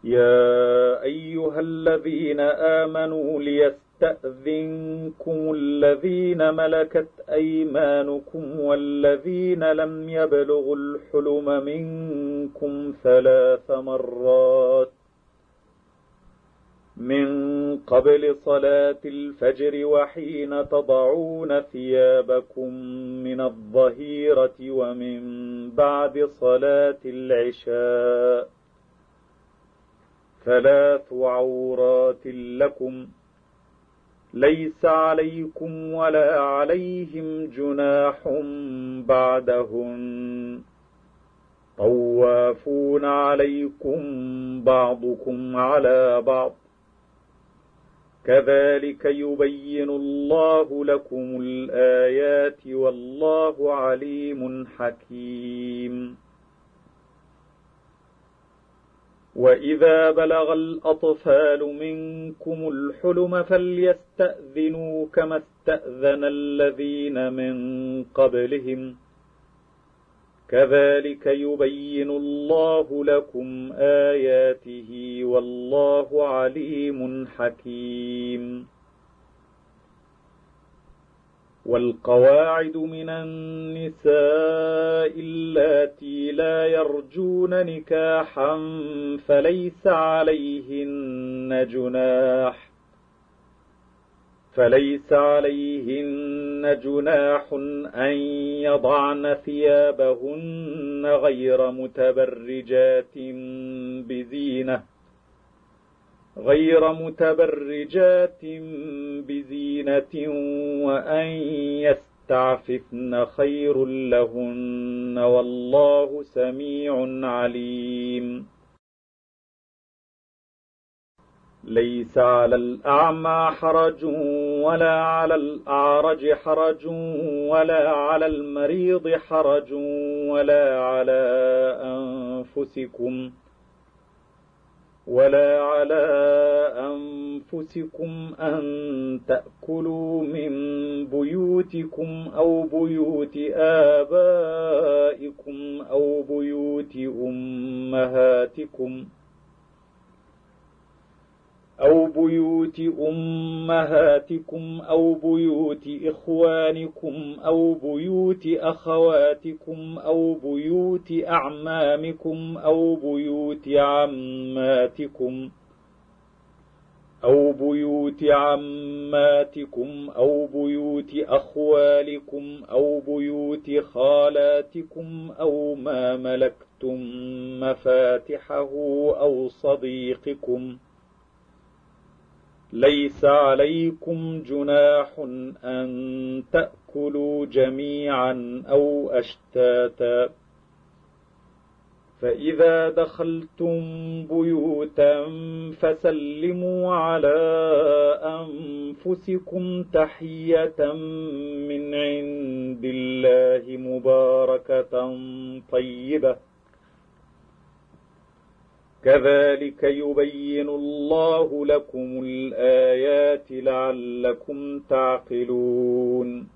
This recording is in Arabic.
يا أيها الذين آمنوا ليستأذنكم الذين ملكت أيمانكم والذين لم يبلغوا الحلم منكم 3 مرات من قبل صلاة الفجر وحين تضعون ثيابكم من الظهيرة ومن بعد صلاة العشاء 3 عورات لكم ليس عليكم ولا عليهم جناح بعدهن طوافون عليكم بعضكم على بعض كذلك يبين الله لكم الآيات والله عليم حكيم. وإذا بلغ الأطفال منكم الحلم فليستأذنوا كما استأذن الذين من قبلهم كذلك يبين الله لكم آياته والله عليم حكيم. والقواعد من النساء اللاتي لا يرجون نكاحا فليس عليهن جناح أن يضعن ثيابهن غير متبرجات بزينة وأن يستعففن خير لهن والله سميع عليم. ليس على الأعمى حرج ولا على الأعرج حرج ولا على المريض حرج ولا على أنفسكم أن تأكلوا من بيوتكم أو بيوت آبائكم أو بيوت أمهاتكم أو بيوت إخوانكم أو بيوت أخواتكم أو بيوت أعمامكم أو بيوت عماتكم أو بيوت أخوالكم أو بيوت خالاتكم أو ما ملكتم مفاتحه أو صديقكم ليس عليكم جناح أن تأكلوا جميعا أو أشتاتا فإذا دخلتم بيوتا فسلموا على أنفسكم تحية من عند الله مباركة طيبة كذلك يبين الله لكم الآيات لعلكم تعقلون.